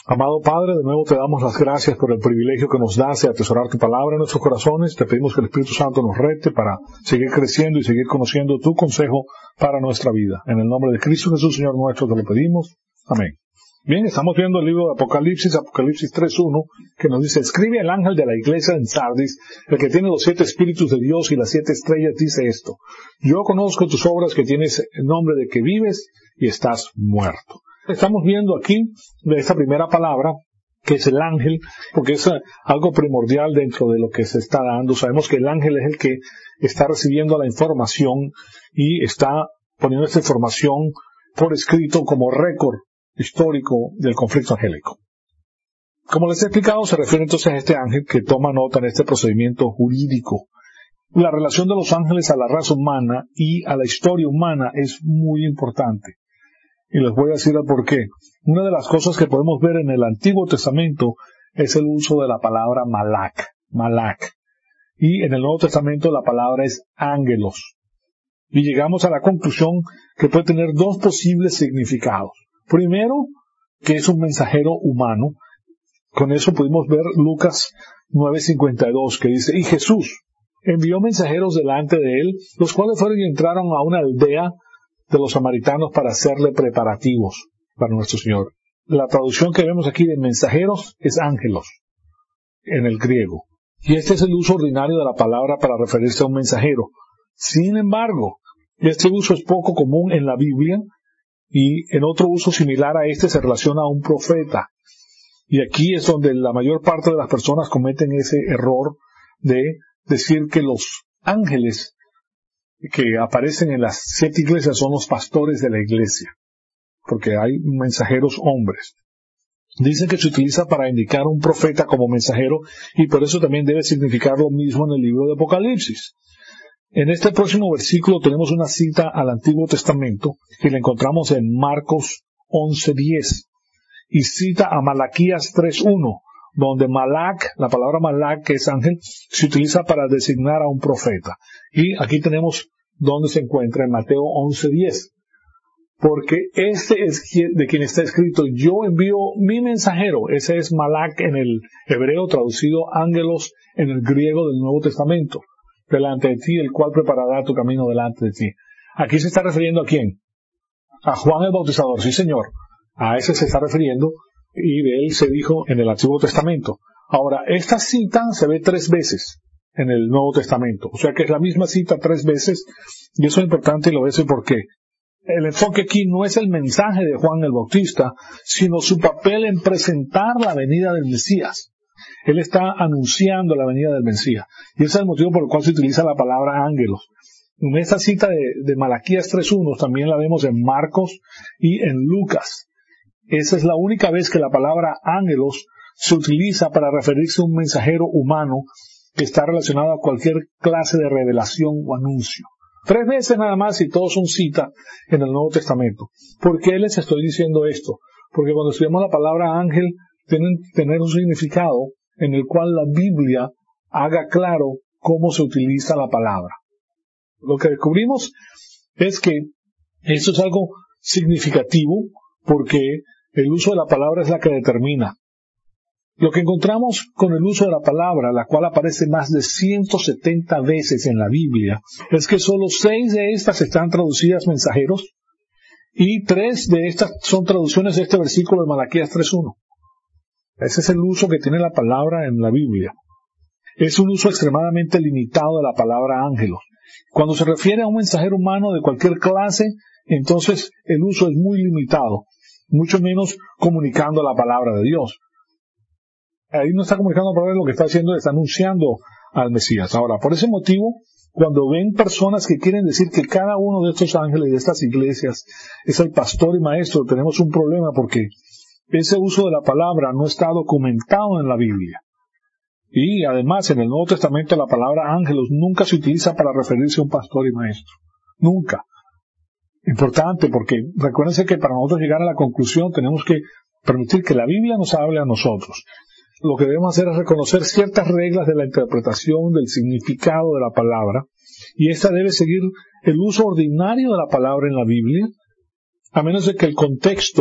Amado Padre, de nuevo te damos las gracias por el privilegio que nos das de atesorar tu palabra en nuestros corazones. Te pedimos que el Espíritu Santo nos rete para seguir creciendo y seguir conociendo tu consejo para nuestra vida. En el nombre de Cristo Jesús, Señor nuestro, te lo pedimos. Amén. Bien, estamos viendo el libro de Apocalipsis 3:1, que nos dice: escribe al ángel de la iglesia en Sardis, el que tiene los 7 espíritus de Dios y las 7 estrellas, dice esto: yo conozco tus obras, que tienes el nombre de que vives y estás muerto. Estamos viendo aquí de esta primera palabra, que es el ángel, porque es algo primordial dentro de lo que se está dando. Sabemos que el ángel es el que está recibiendo la información y está poniendo esta información por escrito como récord histórico del conflicto angélico. Como les he explicado, se refiere entonces a este ángel que toma nota en este procedimiento jurídico. La relación de los ángeles a la raza humana y a la historia humana es muy importante. Y les voy a decir el por qué. Una de las cosas que podemos ver en el Antiguo Testamento es el uso de la palabra malak. Y en el Nuevo Testamento la palabra es ángelos. Y llegamos a la conclusión que puede tener 2 posibles significados. Primero, que es un mensajero humano. Con eso pudimos ver Lucas 9:52, que dice: y Jesús envió mensajeros delante de él, los cuales fueron y entraron a una aldea de los samaritanos para hacerle preparativos para nuestro Señor. La traducción que vemos aquí de mensajeros es ángelos en el griego. Y este es el uso ordinario de la palabra para referirse a un mensajero. Sin embargo, este uso es poco común en la Biblia, y en otro uso similar a este se relaciona a un profeta. Y aquí es donde la mayor parte de las personas cometen ese error de decir que los ángeles que aparecen en las 7 iglesias son los pastores de la iglesia, porque hay mensajeros hombres. Dicen que se utiliza para indicar un profeta como mensajero, y por eso también debe significar lo mismo en el libro de Apocalipsis. En este próximo versículo tenemos una cita al Antiguo Testamento, que la encontramos en Marcos 11:10, y cita a Malaquías 3:1, donde malak, la palabra malak, que es ángel, se utiliza para designar a un profeta. Y aquí tenemos donde se encuentra en Mateo 11:10. Porque este es de quien está escrito: yo envío mi mensajero. Ese es malak en el hebreo, traducido ángelos en el griego del Nuevo Testamento. Delante de ti, el cual preparará tu camino delante de ti. Aquí se está refiriendo ¿a quién? A Juan el Bautizador, sí señor. A ese se está refiriendo, y de él se dijo en el Antiguo Testamento. Ahora, esta cita se ve 3 veces en el Nuevo Testamento. O sea que es la misma cita 3 veces, y eso es importante y lo voy a decir por qué. El enfoque aquí no es el mensaje de Juan el Bautista, sino su papel en presentar la venida del Mesías. Él está anunciando la venida del Mesías. Y ese es el motivo por el cual se utiliza la palabra ángelos. En esta cita de Malaquías 3:1 también la vemos en Marcos y en Lucas. Esa es la única vez que la palabra ángelos se utiliza para referirse a un mensajero humano que está relacionado a cualquier clase de revelación o anuncio. 3 veces nada más, y todos son cita en el Nuevo Testamento. ¿Por qué les estoy diciendo esto? Porque cuando estudiamos la palabra ángel, tienen que tener un significado en el cual la Biblia haga claro cómo se utiliza la palabra. Lo que descubrimos es que esto es algo significativo, porque el uso de la palabra es la que determina. Lo que encontramos con el uso de la palabra, la cual aparece más de 170 veces en la Biblia, es que solo 6 de estas están traducidas mensajeros, y 3 de estas son traducciones de este versículo de Malaquías 3:1. Ese es el uso que tiene la palabra en la Biblia. Es un uso extremadamente limitado de la palabra ángelos. Cuando se refiere a un mensajero humano de cualquier clase, entonces el uso es muy limitado, mucho menos comunicando la palabra de Dios. Ahí no está comunicando la palabra, lo que está haciendo es anunciando al Mesías. Ahora, por ese motivo, cuando ven personas que quieren decir que cada uno de estos ángeles de estas iglesias es el pastor y maestro, tenemos un problema, porque ese uso de la palabra no está documentado en la Biblia. Y además, en el Nuevo Testamento la palabra ángelos nunca se utiliza para referirse a un pastor y maestro. Nunca. Importante, porque recuérdense que para nosotros llegar a la conclusión tenemos que permitir que la Biblia nos hable a nosotros. Lo que debemos hacer es reconocer ciertas reglas de la interpretación del significado de la palabra, y esta debe seguir el uso ordinario de la palabra en la Biblia, a menos de que el contexto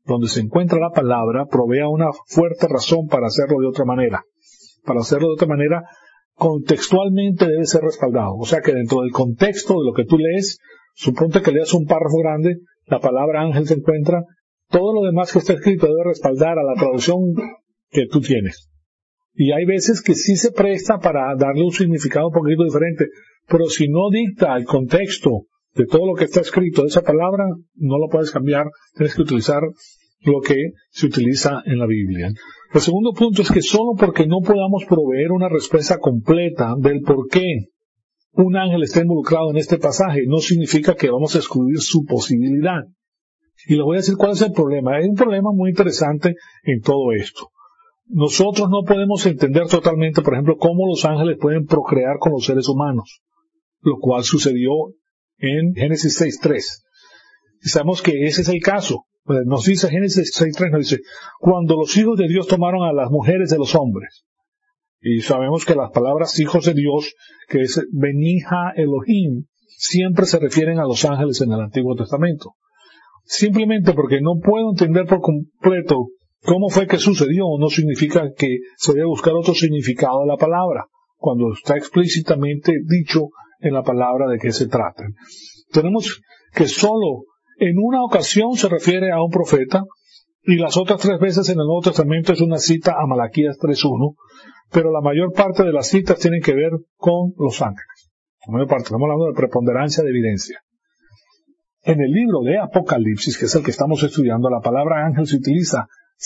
donde se encuentra la palabra, provea una fuerte razón para hacerlo de otra manera. Para hacerlo de otra manera, contextualmente debe ser respaldado. O sea que dentro del contexto de lo que tú lees, suponte que leas un párrafo grande, la palabra ángel se encuentra, todo lo demás que está escrito debe respaldar a la traducción que tú tienes. Y hay veces que sí se presta para darle un significado un poquito diferente, pero si no dicta el contexto de todo lo que está escrito de esa palabra, no lo puedes cambiar, tienes que utilizar lo que se utiliza en la Biblia. El segundo punto es que solo porque no podamos proveer una respuesta completa del por qué un ángel está involucrado en este pasaje, no significa que vamos a excluir su posibilidad. Y les voy a decir cuál es el problema. Hay un problema muy interesante en todo esto. Nosotros no podemos entender totalmente, por ejemplo, cómo los ángeles pueden procrear con los seres humanos, lo cual sucedió en Génesis 6.3. Y sabemos que ese es el caso. Nos dice Génesis 6.3, nos dice, cuando los hijos de Dios tomaron a las mujeres de los hombres. Y sabemos que las palabras hijos de Dios, que es Benija Elohim, siempre se refieren a los ángeles en el Antiguo Testamento. Simplemente porque no puedo entender por completo cómo fue que sucedió, no significa que se debe buscar otro significado de la palabra, cuando está explícitamente dicho en la palabra de qué se trata. Tenemos que solo en una ocasión se refiere a un profeta, y las otras 3 veces en el Nuevo Testamento es una cita a Malaquías 3.1, pero la mayor parte de las citas tienen que ver con los ángeles. La mayor parte, estamos hablando de preponderancia de evidencia. En el libro de Apocalipsis, que es el que estamos estudiando, la palabra ángel se utiliza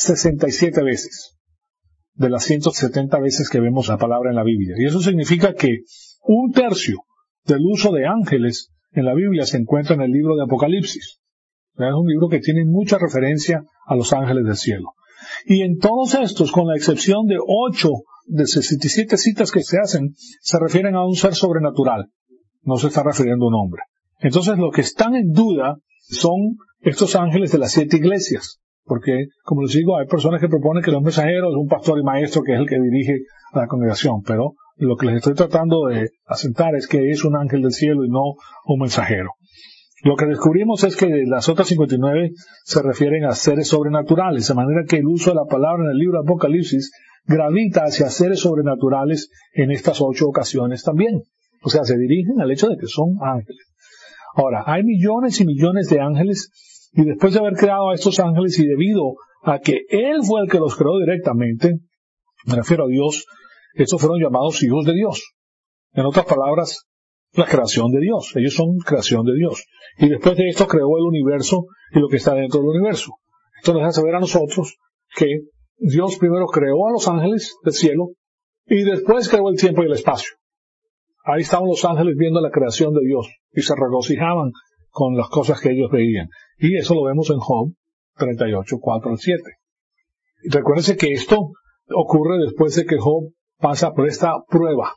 67 veces, de las 170 veces que vemos la palabra en la Biblia. Y eso significa que 1/3 del uso de ángeles en la Biblia se encuentra en el libro de Apocalipsis. Es un libro que tiene mucha referencia a los ángeles del cielo. Y en todos estos, con la excepción de 8 de 67 citas que se hacen, se refieren a un ser sobrenatural. No se está refiriendo a un hombre. Entonces, lo que están en duda son estos ángeles de las 7 iglesias. Porque, como les digo, hay personas que proponen que el mensajero es un pastor y maestro que es el que dirige a la congregación. Pero lo que les estoy tratando de asentar es que es un ángel del cielo y no un mensajero. Lo que descubrimos es que las otras 59 se refieren a seres sobrenaturales, de manera que el uso de la palabra en el libro de Apocalipsis gravita hacia seres sobrenaturales en estas 8 ocasiones también. O sea, se dirigen al hecho de que son ángeles. Ahora, hay millones y millones de ángeles, y después de haber creado a estos ángeles y debido a que Él fue el que los creó directamente, me refiero a Dios, estos fueron llamados hijos de Dios. En otras palabras, la creación de Dios. Ellos son creación de Dios. Y después de esto creó el universo y lo que está dentro del universo. Esto nos hace saber a nosotros que Dios primero creó a los ángeles del cielo y después creó el tiempo y el espacio. Ahí estaban los ángeles viendo la creación de Dios y se regocijaban con las cosas que ellos veían. Y eso lo vemos en Job 38, 4 al 7. Y recuérdense que esto ocurre después de que Job pasa por esta prueba.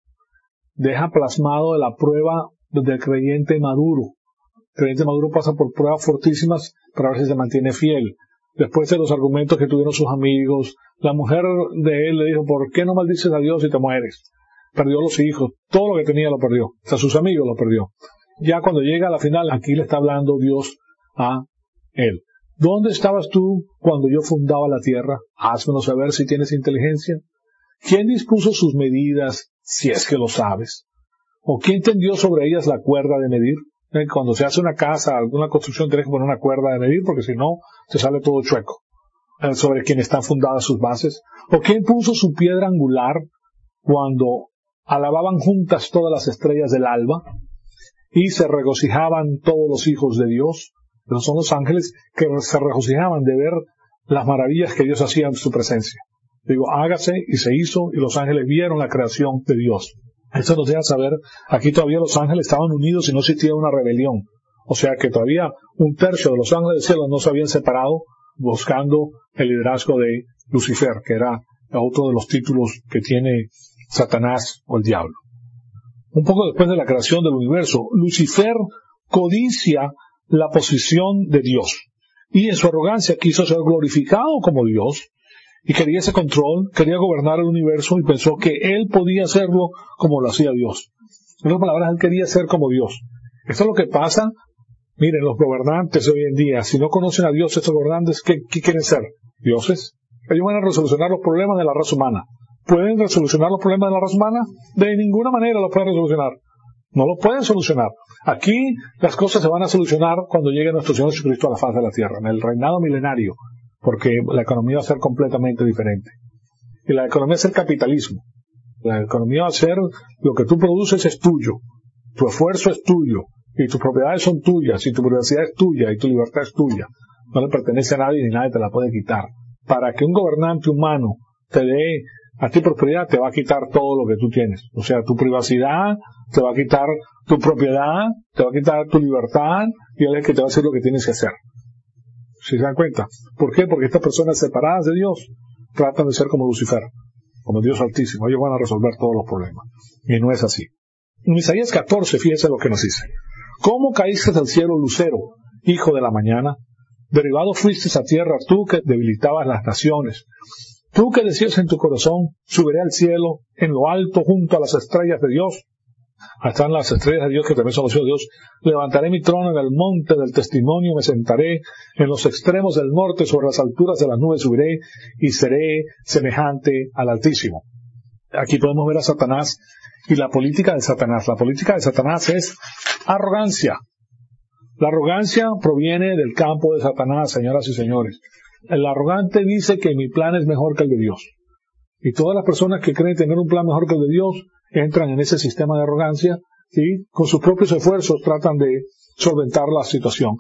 Deja plasmado la prueba del creyente maduro. El creyente maduro pasa por pruebas fortísimas para ver si se mantiene fiel. Después de los argumentos que tuvieron sus amigos, la mujer de él le dijo, ¿por qué no maldices a Dios si te mueres? Perdió los hijos, todo lo que tenía lo perdió, hasta sus amigos lo perdió. Ya cuando llega a la final, aquí le está hablando Dios a él. ¿Dónde estabas tú cuando yo fundaba la tierra? Házmelo saber si tienes inteligencia. ¿Quién dispuso sus medidas, si es que lo sabes? ¿O quién tendió sobre ellas la cuerda de medir? Cuando se hace una casa, alguna construcción, tienes que poner una cuerda de medir, porque si no, te sale todo chueco. Sobre quién están fundadas sus bases. ¿O quién puso su piedra angular cuando alababan juntas todas las estrellas del alba y se regocijaban todos los hijos de Dios? Esos son los ángeles que se regocijaban de ver las maravillas que Dios hacía en su presencia. Digo, hágase, y se hizo, y los ángeles vieron la creación de Dios. Esto nos deja saber, aquí todavía los ángeles estaban unidos y no existía una rebelión. O sea que todavía 1/3 de los ángeles del cielo no se habían separado buscando el liderazgo de Lucifer, que era otro de los títulos que tiene Satanás o el diablo. Un poco después de la creación del universo, Lucifer codicia la posición de Dios. Y en su arrogancia quiso ser glorificado como Dios, y quería ese control, quería gobernar el universo y pensó que él podía hacerlo como lo hacía Dios. En otras palabras, él quería ser como Dios. Esto es lo que pasa Miren, los gobernantes hoy en día, si no conocen a Dios, estos gobernantes, ¿qué quieren ser? ¿Dioses? Ellos van a resolucionar los problemas de la raza humana. ¿Pueden resolucionar los problemas de la raza humana? De ninguna manera los pueden resolucionar. No lo pueden solucionar. Aquí las cosas se van a solucionar cuando llegue nuestro Señor Jesucristo a la faz de la tierra, en el reinado milenario, porque la economía va a ser completamente diferente. Y la economía va a ser capitalismo. La economía va a ser lo que tú produces es tuyo, tu esfuerzo es tuyo, y tus propiedades son tuyas, y tu privacidad es tuya, y tu libertad es tuya. No le pertenece a nadie ni nadie te la puede quitar. Para que un gobernante humano te dé a ti prosperidad, te va a quitar todo lo que tú tienes. O sea, tu privacidad, te va a quitar tu propiedad, te va a quitar tu libertad, y él es el que te va a decir lo que tienes que hacer. ¿Sí se dan cuenta? ¿Por qué? Porque estas personas separadas de Dios tratan de ser como Lucifer, como Dios Altísimo. Ellos van a resolver todos los problemas. Y no es así. En Isaías 14, fíjense lo que nos dice. ¿Cómo caíste del cielo, lucero, hijo de la mañana? Derribado fuiste a tierra, tú que debilitabas las naciones. Tú que decías en tu corazón, subiré al cielo, en lo alto, junto a las estrellas de Dios. Ahí están las estrellas de Dios, que también son los hijos de Dios. Levantaré mi trono en el monte del testimonio, me sentaré en los extremos del norte, sobre las alturas de las nubes subiré, y seré semejante al Altísimo. Aquí podemos ver a Satanás y la política de Satanás. La política de Satanás es arrogancia. La arrogancia proviene del campo de Satanás, señoras y señores. El arrogante dice que mi plan es mejor que el de Dios. Y todas las personas que creen tener un plan mejor que el de Dios entran en ese sistema de arrogancia y con sus propios esfuerzos tratan de solventar la situación.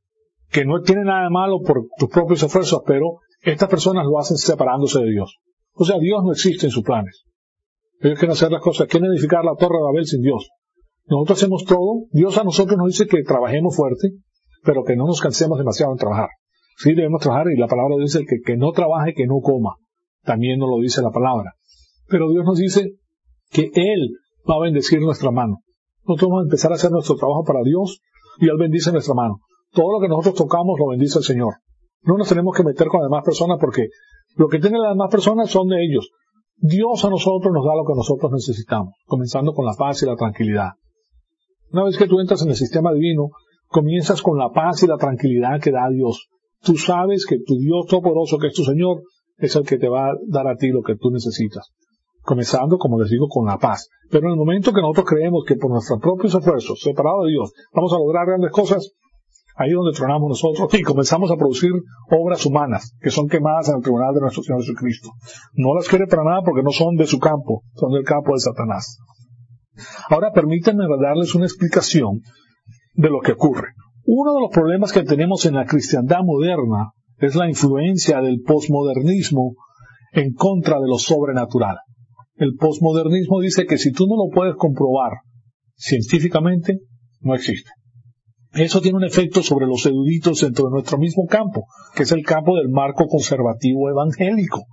Que no tiene nada de malo por tus propios esfuerzos, pero estas personas lo hacen separándose de Dios. O sea, Dios no existe en sus planes. Ellos quieren hacer las cosas, quieren edificar la Torre de Babel sin Dios. Nosotros hacemos todo. Dios a nosotros nos dice que trabajemos fuerte, pero que no nos cansemos demasiado en trabajar. Sí, debemos trabajar, y la palabra dice que no trabaje, que no coma. También nos lo dice la palabra. Pero Dios nos dice que Él va a bendecir nuestra mano. Nosotros vamos a empezar a hacer nuestro trabajo para Dios, y Él bendice nuestra mano. Todo lo que nosotros tocamos lo bendice el Señor. No nos tenemos que meter con las demás personas, porque lo que tienen las demás personas son de ellos. Dios a nosotros nos da lo que nosotros necesitamos, comenzando con la paz y la tranquilidad. Una vez que tú entras en el sistema divino, comienzas con la paz y la tranquilidad que da Dios. Tú sabes que tu Dios Todopoderoso, que es tu Señor, es el que te va a dar a ti lo que tú necesitas. Comenzando, como les digo, con la paz. Pero en el momento que nosotros creemos que por nuestros propios esfuerzos, separados de Dios, vamos a lograr grandes cosas, ahí es donde tronamos nosotros y comenzamos a producir obras humanas que son quemadas en el tribunal de nuestro Señor Jesucristo. No las quiere para nada porque no son de su campo, son del campo de Satanás. Ahora permítanme darles una explicación de lo que ocurre. Uno de los problemas que tenemos en la cristiandad moderna es la influencia del posmodernismo en contra de lo sobrenatural. El posmodernismo dice que si tú no lo puedes comprobar científicamente, no existe. Eso tiene un efecto sobre los eruditos dentro de nuestro mismo campo, que es el campo del marco conservativo evangélico.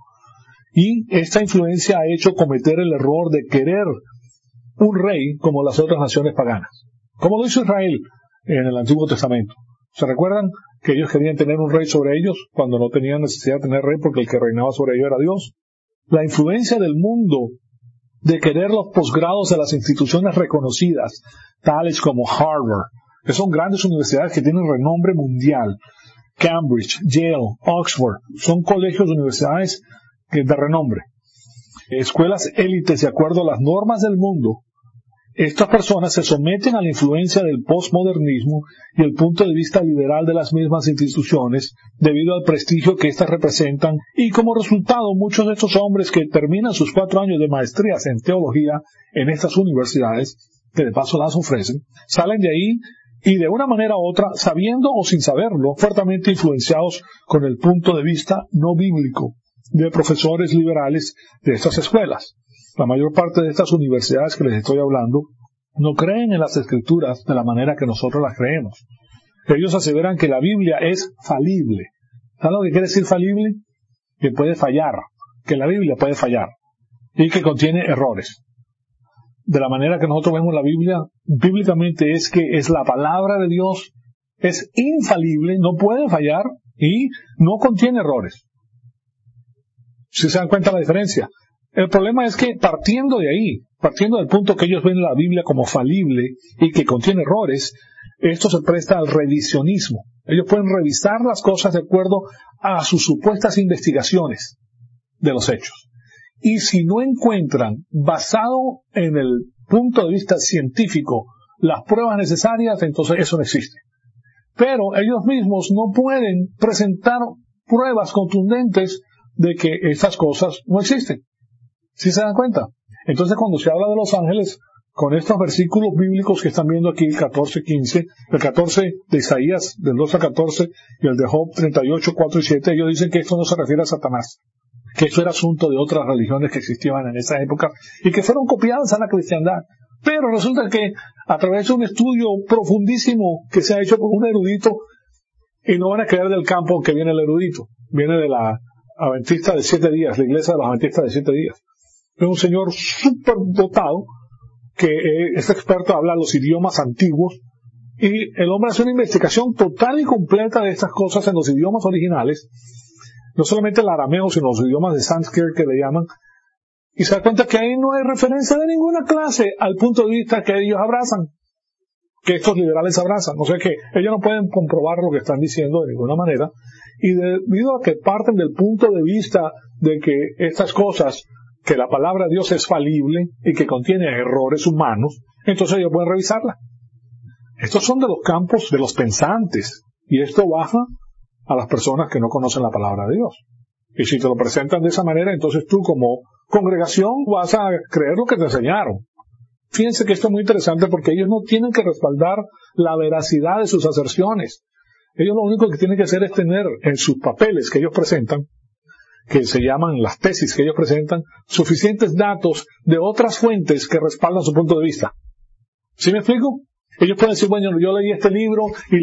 Y esta influencia ha hecho cometer el error de querer un rey como las otras naciones paganas, como lo hizo Israel en el Antiguo Testamento. ¿Se recuerdan que ellos querían tener un rey sobre ellos cuando no tenían necesidad de tener rey porque el que reinaba sobre ellos era Dios? La influencia del mundo de querer los posgrados de las instituciones reconocidas, tales como Harvard, que son grandes universidades que tienen renombre mundial, Cambridge, Yale, Oxford, son colegios de universidades de renombre, escuelas élites de acuerdo a las normas del mundo. Estas personas se someten a la influencia del postmodernismo y el punto de vista liberal de las mismas instituciones debido al prestigio que éstas representan, y como resultado muchos de estos hombres que terminan sus 4 años de maestrías en teología en estas universidades, que de paso las ofrecen, salen de ahí y de una manera u otra, sabiendo o sin saberlo, fuertemente influenciados con el punto de vista no bíblico de profesores liberales de estas escuelas. La mayor parte de estas universidades que les estoy hablando no creen en las Escrituras de la manera que nosotros las creemos. Ellos aseveran que la Biblia es falible. ¿Saben lo que quiere decir falible? Que puede fallar, que la Biblia puede fallar y que contiene errores. De la manera que nosotros vemos la Biblia, bíblicamente es que es la palabra de Dios, es infalible, no puede fallar y no contiene errores. ¿Sí se dan cuenta la diferencia? El problema es que partiendo de ahí, partiendo del punto que ellos ven la Biblia como falible y que contiene errores, esto se presta al revisionismo. Ellos pueden revisar las cosas de acuerdo a sus supuestas investigaciones de los hechos. Y si no encuentran, basado en el punto de vista científico, las pruebas necesarias, entonces eso no existe. Pero ellos mismos no pueden presentar pruebas contundentes de que estas cosas no existen. ¿Sí se dan cuenta? Entonces, cuando se habla de los ángeles, con estos versículos bíblicos que están viendo aquí, el 14, 15, el 14 de Isaías, del 2 al 14, y el de Job 38, 4 y 7, ellos dicen que esto no se refiere a Satanás, que esto era asunto de otras religiones que existían en esa época y que fueron copiadas a la cristiandad. Pero resulta que a través de un estudio profundísimo que se ha hecho por un erudito, y no van a creer del campo que viene el erudito, viene de la Adventista de 7 días, la iglesia de los Adventistas de 7 días. Es un señor súper dotado, que es experto, habla los idiomas antiguos, y el hombre hace una investigación total y completa de estas cosas en los idiomas originales, no solamente el arameo, sino los idiomas de sánscrito que le llaman, y se da cuenta que ahí no hay referencia de ninguna clase al punto de vista que ellos abrazan, que estos liberales abrazan. O sea que ellos no pueden comprobar lo que están diciendo de ninguna manera, y debido a que parten del punto de vista de que estas cosas, que la palabra de Dios es falible y que contiene errores humanos, entonces ellos pueden revisarla. Estos son de los campos de los pensantes, y esto baja a las personas que no conocen la palabra de Dios. Y si te lo presentan de esa manera, entonces tú como congregación vas a creer lo que te enseñaron. Fíjense que esto es muy interesante porque ellos no tienen que respaldar la veracidad de sus aserciones. Ellos lo único que tienen que hacer es tener en sus papeles que ellos presentan, que se llaman las tesis que ellos presentan, suficientes datos de otras fuentes que respaldan su punto de vista. ¿Sí me explico? Ellos pueden decir, bueno, yo leí este libro,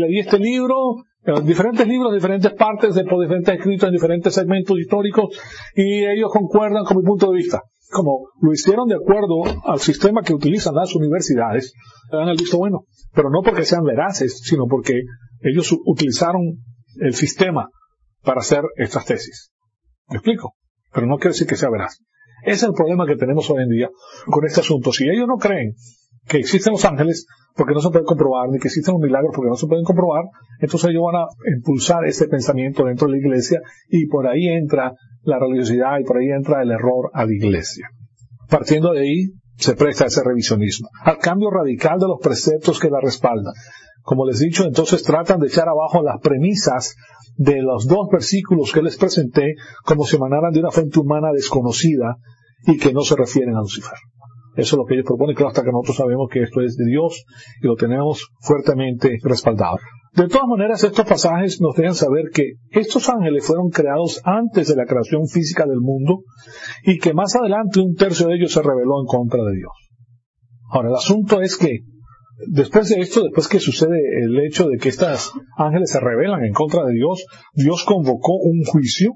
diferentes libros, diferentes partes, de diferentes escritos en diferentes segmentos históricos, y ellos concuerdan con mi punto de vista. Como lo hicieron de acuerdo al sistema que utilizan las universidades, le dan el visto bueno. Pero no porque sean veraces, sino porque ellos utilizaron el sistema para hacer estas tesis. ¿Me explico? Pero no quiere decir que sea veraz. Ese es el problema que tenemos hoy en día con este asunto. Si ellos no creen que existen los ángeles porque no se pueden comprobar, ni que existen los milagros porque no se pueden comprobar, entonces ellos van a impulsar este pensamiento dentro de la iglesia, y por ahí entra la religiosidad y por ahí entra el error a la iglesia. Partiendo de ahí, se presta ese revisionismo, al cambio radical de los preceptos que la respaldan. Como les he dicho, entonces tratan de echar abajo las premisas de los 2 versículos que les presenté como si emanaran de una fuente humana desconocida y que no se refieren a Lucifer. Eso es lo que ellos proponen, claro, hasta que nosotros sabemos que esto es de Dios y lo tenemos fuertemente respaldado. De todas maneras, estos pasajes nos dejan saber que estos ángeles fueron creados antes de la creación física del mundo y que más adelante 1/3 de ellos se rebeló en contra de Dios. Ahora, el asunto es que después de esto, después que sucede el hecho de que estos ángeles se rebelan en contra de Dios, Dios convocó un juicio,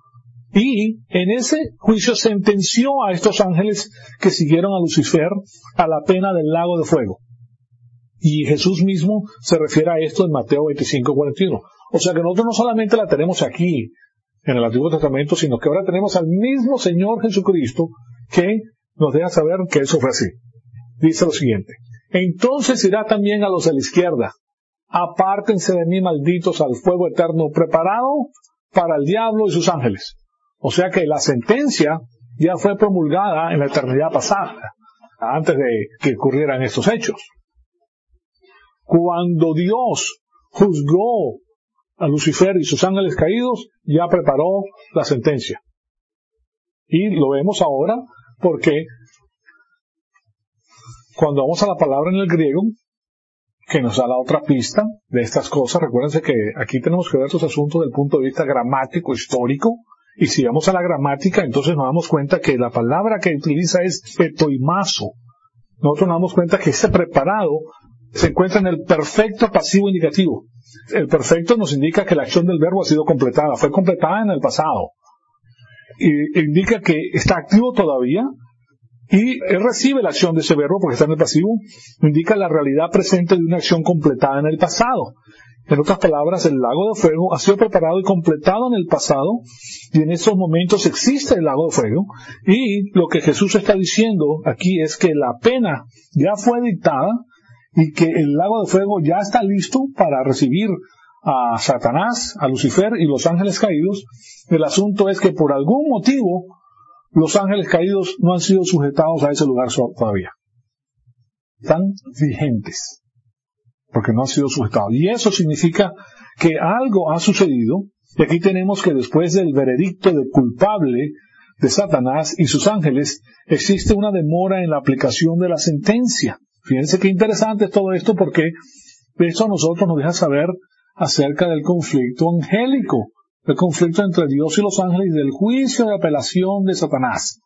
y en ese juicio sentenció a estos ángeles que siguieron a Lucifer a la pena del lago de fuego. Y Jesús mismo se refiere a esto en Mateo 25:41. O sea que nosotros no solamente la tenemos aquí en el Antiguo Testamento, sino que ahora tenemos al mismo Señor Jesucristo que nos deja saber que eso fue así. Dice lo siguiente: entonces dirá también a los de la izquierda, apártense de mí, malditos, al fuego eterno preparado para el diablo y sus ángeles. O sea que la sentencia ya fue promulgada en la eternidad pasada, antes de que ocurrieran estos hechos. Cuando Dios juzgó a Lucifer y sus ángeles caídos, ya preparó la sentencia. Y lo vemos ahora porque cuando vamos a la palabra en el griego, que nos da la otra pista de estas cosas, recuérdense que aquí tenemos que ver estos asuntos desde el punto de vista gramático, histórico, y si vamos a la gramática, entonces nos damos cuenta que la palabra que utiliza es etoimazo. Nosotros nos damos cuenta que ese preparado se encuentra en el perfecto pasivo indicativo. El perfecto nos indica que la acción del verbo ha sido completada, fue completada en el pasado. Y indica que está activo todavía, y él recibe la acción de ese verbo porque está en el pasivo, indica la realidad presente de una acción completada en el pasado. En otras palabras, el lago de fuego ha sido preparado y completado en el pasado, y en estos momentos existe el lago de fuego, y lo que Jesús está diciendo aquí es que la pena ya fue dictada, y que el lago de fuego ya está listo para recibir a Satanás, a Lucifer y los ángeles caídos. El asunto es que por algún motivo los ángeles caídos no han sido sujetados a ese lugar todavía. Están vigentes, porque no han sido sujetados. Y eso significa que algo ha sucedido, y aquí tenemos que después del veredicto de culpable de Satanás y sus ángeles, existe una demora en la aplicación de la sentencia. Fíjense qué interesante es todo esto, porque esto a nosotros nos deja saber acerca del conflicto angélico, el conflicto entre Dios y los ángeles y del juicio de apelación de Satanás.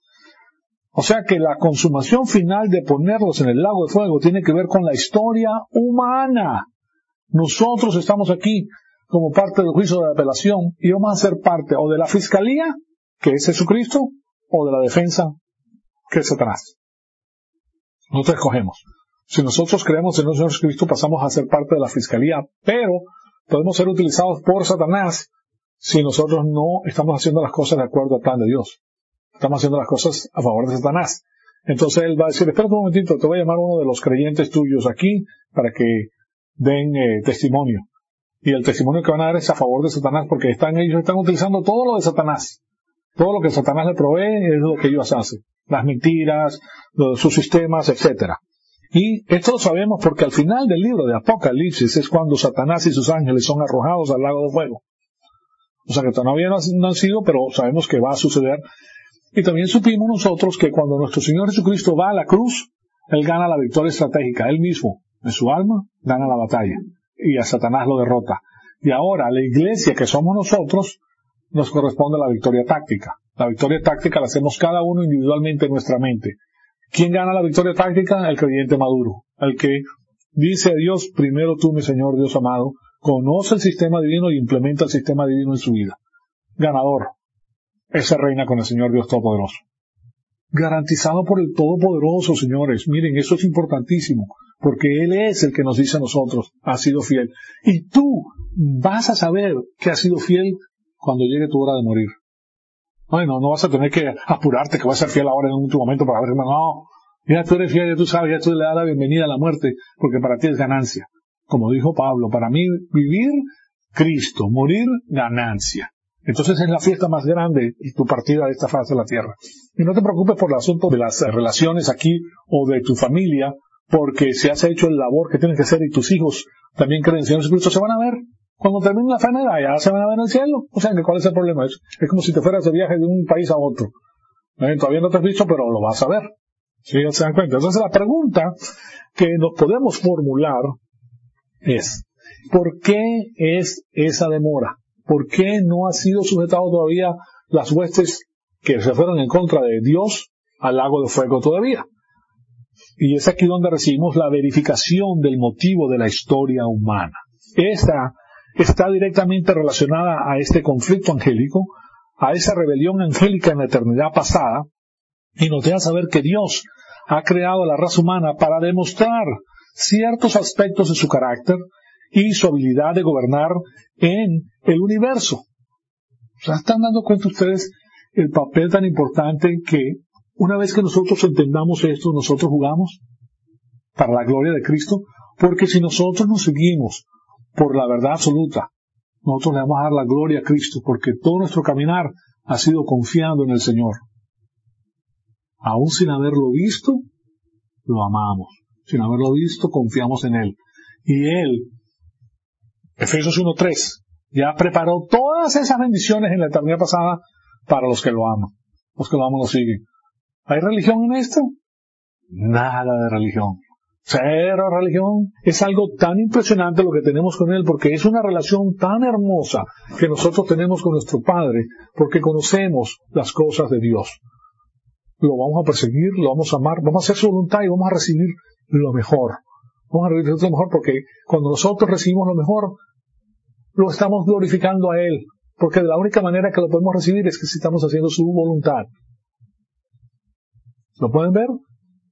O sea que la consumación final de ponerlos en el lago de fuego tiene que ver con la historia humana. Nosotros estamos aquí como parte del juicio de apelación y vamos a ser parte o de la fiscalía, que es Jesucristo, o de la defensa, que es Satanás. Nosotros escogemos. Si nosotros creemos en el Señor Jesucristo, pasamos a ser parte de la fiscalía, pero podemos ser utilizados por Satanás si nosotros no estamos haciendo las cosas de acuerdo al plan de Dios. Estamos haciendo las cosas a favor de Satanás. Entonces él va a decir, espera un momentito, te voy a llamar uno de los creyentes tuyos aquí para que den testimonio. Y el testimonio que van a dar es a favor de Satanás, porque ellos están utilizando todo lo de Satanás. Todo lo que Satanás le provee es lo que ellos hacen. Las mentiras, sus sistemas, etcétera. Y esto lo sabemos porque al final del libro de Apocalipsis es cuando Satanás y sus ángeles son arrojados al lago de fuego. O sea que todavía no han sido, pero sabemos que va a suceder. Y también supimos nosotros que cuando nuestro Señor Jesucristo va a la cruz, Él gana la victoria estratégica. Él mismo, en su alma, gana la batalla. Y a Satanás lo derrota. Y ahora, la iglesia que somos nosotros, nos corresponde la victoria táctica. La victoria táctica la hacemos cada uno individualmente en nuestra mente. ¿Quién gana la victoria táctica? El creyente maduro. El que dice a Dios, primero tú, mi Señor Dios amado, conoce el sistema divino y implementa el sistema divino en su vida. Ganador. Ese reina con el Señor Dios Todopoderoso. Garantizado por el Todopoderoso, señores. Miren, eso es importantísimo, porque Él es el que nos dice a nosotros, ha sido fiel. Y tú vas a saber que has sido fiel cuando llegue tu hora de morir. Bueno, no vas a tener que apurarte que vas a ser fiel ahora en un último momento para ver, no, ya tú eres fiel, ya tú sabes, ya tú le das la bienvenida a la muerte, porque para ti es ganancia. Como dijo Pablo, para mí vivir, Cristo, morir, ganancia. Entonces es la fiesta más grande y tu partida de esta faz de la tierra. Y no te preocupes por el asunto de las relaciones aquí o de tu familia, porque si has hecho el labor que tienes que hacer y tus hijos también creen en el Señor Jesucristo, se van a ver. Cuando termine la faena, ya se van a ver en el cielo. O sea, ¿cuál es el problema? Es como si te fueras de viaje de un país a otro. Todavía no te has visto, pero lo vas a ver. ¿Sí? ¿Se dan cuenta? Entonces la pregunta que nos podemos formular es, ¿por qué es esa demora? ¿Por qué no ha sido sujetado todavía las huestes que se fueron en contra de Dios al lago de fuego todavía? Y es aquí donde recibimos la verificación del motivo de la historia humana. Esta está directamente relacionada a este conflicto angélico, a esa rebelión angélica en la eternidad pasada, y nos deja saber que Dios ha creado a la raza humana para demostrar ciertos aspectos de su carácter y su habilidad de gobernar en el universo. O sea, ¿están dando cuenta ustedes el papel tan importante que una vez que nosotros entendamos esto, nosotros jugamos para la gloria de Cristo? Porque si nosotros nos seguimos por la verdad absoluta, nosotros le vamos a dar la gloria a Cristo, porque todo nuestro caminar ha sido confiando en el Señor. Aún sin haberlo visto, lo amamos. Sin haberlo visto, confiamos en Él. Y Él, Efesios 1:3, ya preparó todas esas bendiciones en la eternidad pasada para los que lo aman. Los que lo aman lo siguen. ¿Hay religión en esto? Nada de religión. Cero religión. Es algo tan impresionante lo que tenemos con Él, porque es una relación tan hermosa que nosotros tenemos con nuestro Padre, porque conocemos las cosas de Dios. Lo vamos a perseguir, lo vamos a amar, vamos a hacer su voluntad y vamos a recibir lo mejor. Vamos a recibir lo mejor porque cuando nosotros recibimos lo mejor, lo estamos glorificando a Él, porque de la única manera que lo podemos recibir es que si estamos haciendo su voluntad. ¿Lo pueden ver?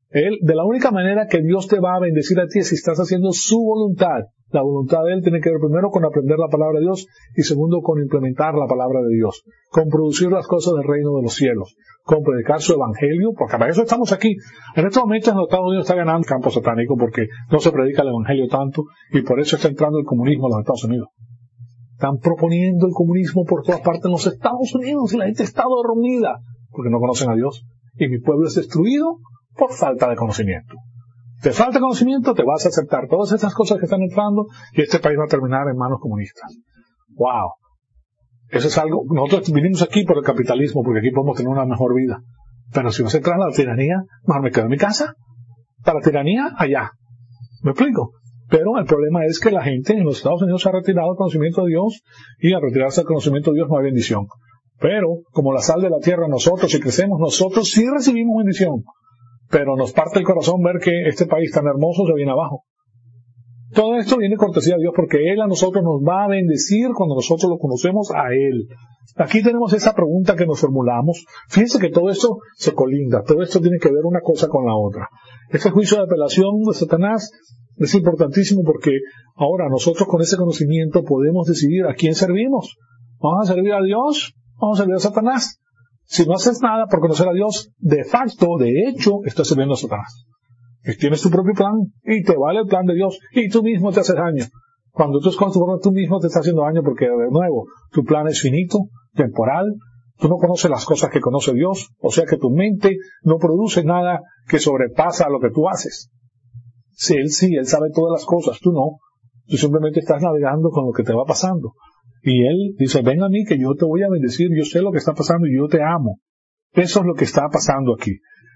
De la única manera que Dios te va a bendecir a ti es si estás haciendo su voluntad. La voluntad de Él tiene que ver primero con aprender la palabra de Dios y segundo con implementar la palabra de Dios, con producir las cosas del reino de los cielos, con predicar su evangelio, porque para eso estamos aquí. En estos momentos en los Estados Unidos está ganando el campo satánico porque no se predica el evangelio tanto y por eso está entrando el comunismo a los Estados Unidos. Están proponiendo el comunismo por todas partes en los Estados Unidos y la gente está dormida porque no conocen a Dios. Y mi pueblo es destruido por falta de conocimiento. Te falta conocimiento, te vas a aceptar todas estas cosas que están entrando y este país va a terminar en manos comunistas. ¡Wow! Eso es algo. Nosotros vinimos aquí por el capitalismo porque aquí podemos tener una mejor vida. Pero si vas a entrar a la tiranía, mejor me quedo en mi casa. Para la tiranía, allá. ¿Me explico? Pero el problema es que la gente en los Estados Unidos se ha retirado del conocimiento de Dios y al retirarse del conocimiento de Dios no hay bendición. Pero, como la sal de la tierra nosotros, si crecemos nosotros, sí recibimos bendición. Pero nos parte el corazón ver que este país tan hermoso se viene abajo. Todo esto viene cortesía de Dios porque Él a nosotros nos va a bendecir cuando nosotros lo conocemos a Él. Aquí tenemos esa pregunta que nos formulamos. Fíjense que todo esto se colinda, todo esto tiene que ver una cosa con la otra. Este juicio de apelación de Satanás es importantísimo porque ahora nosotros con ese conocimiento podemos decidir a quién servimos. ¿Vamos a servir a Dios? ¿Vamos a servir a Satanás? Si no haces nada por conocer a Dios, de facto, de hecho, estás sirviendo a Satanás. Y tienes tu propio plan, y te vale el plan de Dios, y tú mismo te haces daño. Cuando tú escoges tu plan, tú mismo te estás haciendo daño porque, de nuevo, tu plan es finito, temporal, tú no conoces las cosas que conoce Dios, o sea que tu mente no produce nada que sobrepasa lo que tú haces. Sí, Él sabe todas las cosas, tú no. Tú simplemente estás navegando con lo que te va pasando. Y Él dice, ven a mí que yo te voy a bendecir, yo sé lo que está pasando y yo te amo. Eso es lo que está pasando aquí.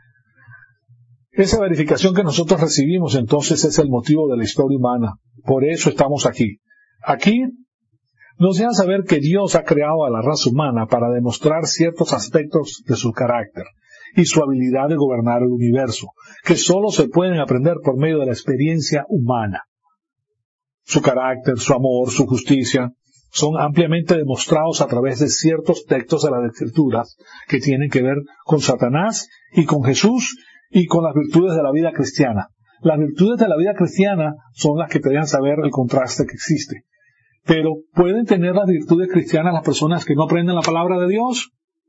Esa verificación que nosotros recibimos entonces es el motivo de la historia humana. Por eso estamos aquí. Aquí nos deja saber que Dios ha creado a la raza humana para demostrar ciertos aspectos de su carácter y su habilidad de gobernar el universo, que solo se pueden aprender por medio de la experiencia humana. Su carácter, su amor, su justicia son ampliamente demostrados a través de ciertos textos de las Escrituras que tienen que ver con Satanás y con Jesús y con las virtudes de la vida cristiana. Las virtudes de la vida cristiana son las que te dejan saber el contraste que existe. Pero, ¿pueden tener las virtudes cristianas las personas que no aprenden la palabra de Dios?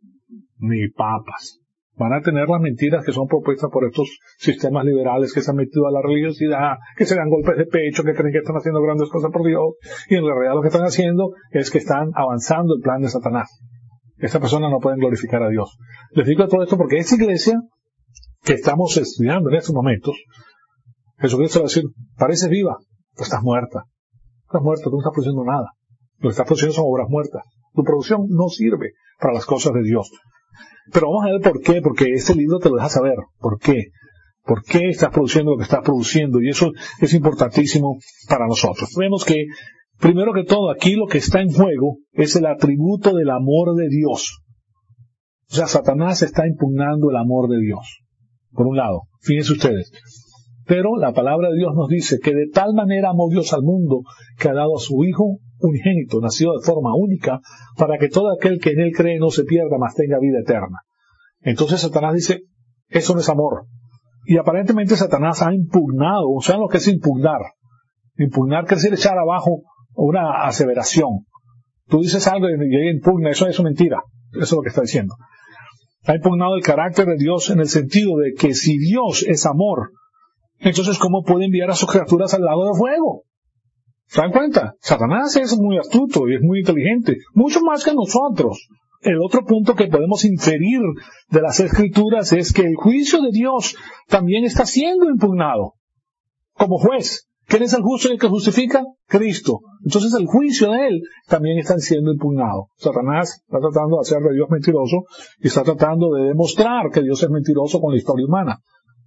Ni papas. Van a tener las mentiras que son propuestas por estos sistemas liberales que se han metido a la religiosidad, que se dan golpes de pecho, que creen que están haciendo grandes cosas por Dios, y en realidad lo que están haciendo es que están avanzando el plan de Satanás. Estas personas no pueden glorificar a Dios. Les digo todo esto porque esta iglesia que estamos estudiando en estos momentos, Jesucristo va a decir, pareces viva, pues estás muerta. Estás muerta, tú no estás produciendo nada. Lo que estás produciendo son obras muertas. Tu producción no sirve para las cosas de Dios. Pero vamos a ver por qué, porque este libro te lo deja saber. ¿Por qué? ¿Por qué estás produciendo lo que estás produciendo? Y eso es importantísimo para nosotros. Vemos que, primero que todo, aquí lo que está en juego es el atributo del amor de Dios. O sea, Satanás está impugnando el amor de Dios. Por un lado, fíjense ustedes. Pero la palabra de Dios nos dice que de tal manera amó Dios al mundo que ha dado a su Hijo unigénito, nacido de forma única, para que todo aquel que en Él cree no se pierda, mas tenga vida eterna. Entonces Satanás dice, eso no es amor. Y aparentemente Satanás ha impugnado, ¿saben lo que es impugnar? Impugnar quiere decir echar abajo una aseveración. Tú dices algo y ella impugna, eso es mentira. Eso es lo que está diciendo. Ha impugnado el carácter de Dios en el sentido de que si Dios es amor, entonces ¿cómo puede enviar a sus criaturas al lago de fuego? ¿Se dan cuenta? Satanás es muy astuto y es muy inteligente, mucho más que nosotros. El otro punto que podemos inferir de las Escrituras es que el juicio de Dios también está siendo impugnado como juez. ¿Quién es el justo y el que justifica? Cristo. Entonces el juicio de Él también está siendo impugnado. Satanás está tratando de hacer de Dios mentiroso y está tratando de demostrar que Dios es mentiroso con la historia humana.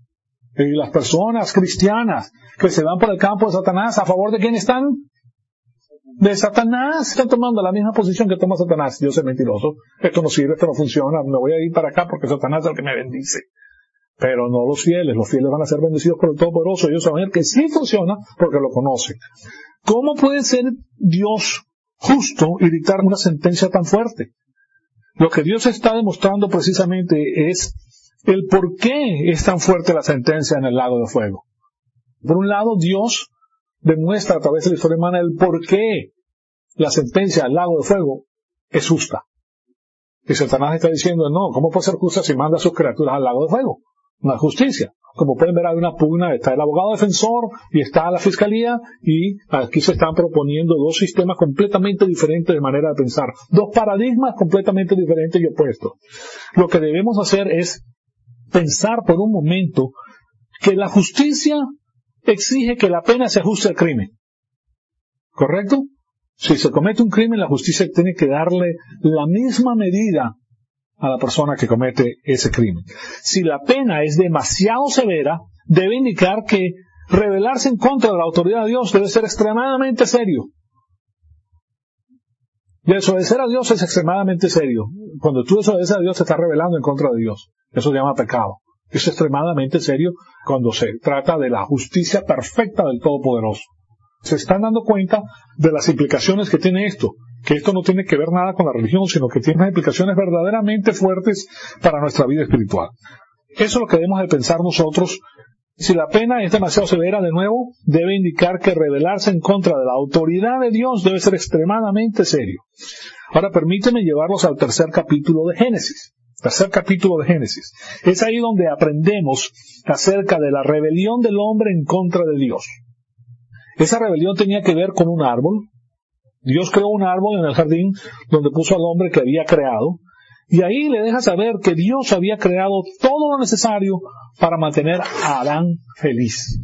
Y las personas cristianas que se van por el campo de Satanás, ¿a favor de quién están? De Satanás. Están tomando la misma posición que toma Satanás. Dios es mentiroso. Esto no sirve, esto no funciona. Me voy a ir para acá porque Satanás es el que me bendice. Pero no los fieles. Los fieles van a ser bendecidos por el Todopoderoso. Ellos saben que sí funciona porque lo conocen. ¿Cómo puede ser Dios justo y dictar una sentencia tan fuerte? Lo que Dios está demostrando precisamente es el por qué es tan fuerte la sentencia en el lago de fuego. Por un lado, Dios demuestra a través de la historia humana el por qué la sentencia al lago de fuego es justa. Y Satanás está diciendo, no, ¿cómo puede ser justa si manda a sus criaturas al lago de fuego? No es justicia. Como pueden ver, hay una pugna, está el abogado defensor y está la fiscalía, y aquí se están proponiendo dos sistemas completamente diferentes de manera de pensar, dos paradigmas completamente diferentes y opuestos. Lo que debemos hacer es pensar por un momento que la justicia exige que la pena se ajuste al crimen. ¿Correcto? Si se comete un crimen, la justicia tiene que darle la misma medida a la persona que comete ese crimen. Si la pena es demasiado severa, debe indicar que rebelarse en contra de la autoridad de Dios debe ser extremadamente serio. Y desobedecer a Dios es extremadamente serio. Cuando tú desobedeces a Dios, te estás rebelando en contra de Dios. Eso se llama pecado. Es extremadamente serio cuando se trata de la justicia perfecta del Todopoderoso. Se están dando cuenta de las implicaciones que tiene esto, que esto no tiene que ver nada con la religión, sino que tiene unas implicaciones verdaderamente fuertes para nuestra vida espiritual. Eso es lo que debemos de pensar nosotros. Si la pena es demasiado severa, de nuevo, debe indicar que rebelarse en contra de la autoridad de Dios debe ser extremadamente serio. Ahora permíteme llevarlos al tercer capítulo de Génesis. Tercer capítulo de Génesis. Es ahí donde aprendemos acerca de la rebelión del hombre en contra de Dios. Esa rebelión tenía que ver con un árbol. Dios creó un árbol en el jardín donde puso al hombre que había creado, y ahí le deja saber que Dios había creado todo lo necesario para mantener a Adán feliz.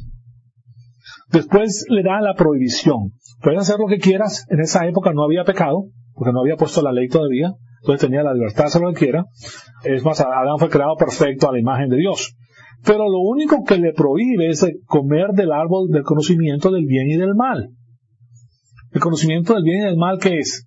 Después le da la prohibición. Puedes hacer lo que quieras. En esa época no había pecado, porque no había puesto la ley todavía, entonces tenía la libertad de hacer lo que quiera. Es más, Adán fue creado perfecto a la imagen de Dios. Pero lo único que le prohíbe es comer del árbol del conocimiento del bien y del mal. El conocimiento del bien y del mal, ¿qué es?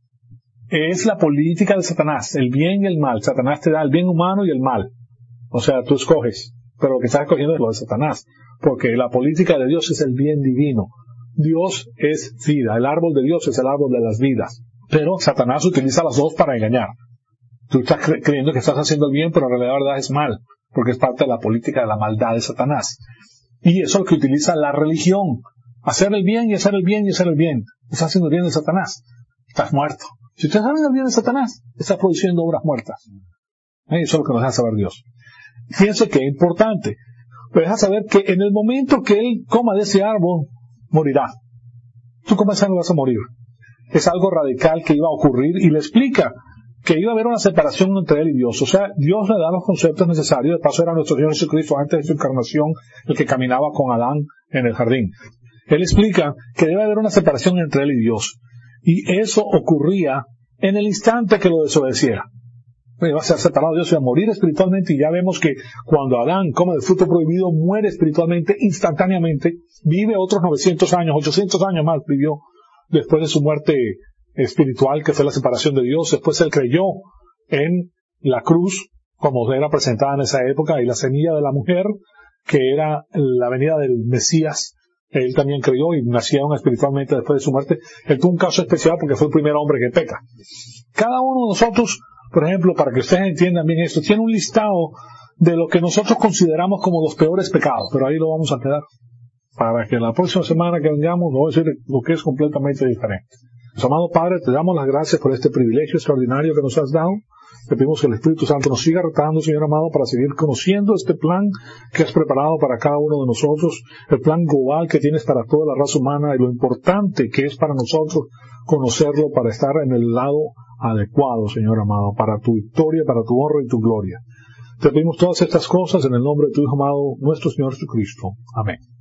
Es la política de Satanás, el bien y el mal. Satanás te da el bien humano y el mal. O sea, tú escoges, pero lo que estás escogiendo es lo de Satanás, porque la política de Dios es el bien divino. Dios es vida, el árbol de Dios es el árbol de las vidas. Pero Satanás utiliza las dos para engañar. Tú estás creyendo que estás haciendo el bien, pero en realidad la verdad es mal, porque es parte de la política de la maldad de Satanás. Y eso es lo que utiliza la religión. Hacer el bien y hacer el bien y hacer el bien. Estás haciendo el bien de Satanás. Estás muerto. Si estás haciendo el bien de Satanás, estás produciendo obras muertas. Eso es lo que nos deja saber Dios. Fíjense que es importante. Pero deja saber que en el momento que él coma de ese árbol, morirá. Tú comes árbol vas a morir. Es algo radical que iba a ocurrir, y le explica que iba a haber una separación entre él y Dios. O sea, Dios le da los conceptos necesarios. De paso era nuestro Señor Jesucristo antes de su encarnación el que caminaba con Adán en el jardín. Él explica que debe haber una separación entre él y Dios. Y eso ocurría en el instante que lo desobedeciera. Va a ser separado de Dios y va a morir espiritualmente, y ya vemos que cuando Adán come del fruto prohibido, muere espiritualmente instantáneamente, vive otros 900 años, 800 años más vivió después de su muerte espiritual, que fue la separación de Dios. Después él creyó en la cruz, como era presentada en esa época, y la semilla de la mujer, que era la venida del Mesías. Él también creyó y nacieron espiritualmente después de su muerte. Él tuvo un caso especial porque fue el primer hombre que peca. Cada uno de nosotros, por ejemplo, para que ustedes entiendan bien esto, tiene un listado de lo que nosotros consideramos como los peores pecados, pero ahí lo vamos a quedar para que la próxima semana que vengamos nos voy a decir lo que es completamente diferente. Amado Padre, te damos las gracias por este privilegio extraordinario que nos has dado. Te pedimos que el Espíritu Santo nos siga retando, Señor amado, para seguir conociendo este plan que has preparado para cada uno de nosotros, el plan global que tienes para toda la raza humana, y lo importante que es para nosotros conocerlo para estar en el lado adecuado, Señor amado, para tu victoria, para tu honra y tu gloria. Te pedimos todas estas cosas en el nombre de tu Hijo amado, nuestro Señor Jesucristo. Amén.